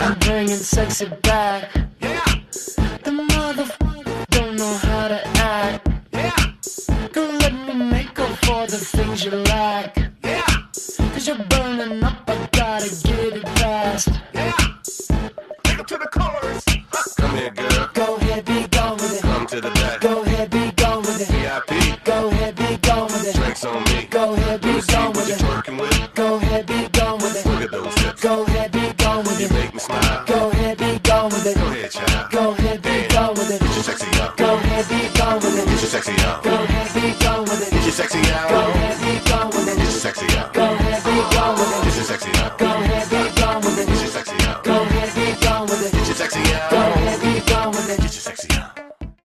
I'm bringing sexy back. The motherfucker don't know how to act. Don't let me make up for the things you lack. Cause you're burning up, I gotta get it fast. Take 'em to the chorus. Come here, girl. Go ahead, be gone with it. Come to the back. Go ahead, be gone with it. VIP. Go ahead, be gone with it. Drinks on me. Go ahead, be See gone what with you it. twerking with. Go ahead, be gone with it. Look at those hips. Go ahead, be gone with You it. make me smile. Go ahead, be gone with it. Go ahead, child. Go ahead, be gone with it. Get your sexy out. Go ahead, be gone with it. Get your sexy out. Go ahead, be gone with it. Get your sexy out. Go ahead, be gone with it. Get your sexy out. Go ahead, be gone with it. Get your sexy out. Go ahead, be gone with it. Get your sexy out. Go ahead, be gone with it. Get your sexy out.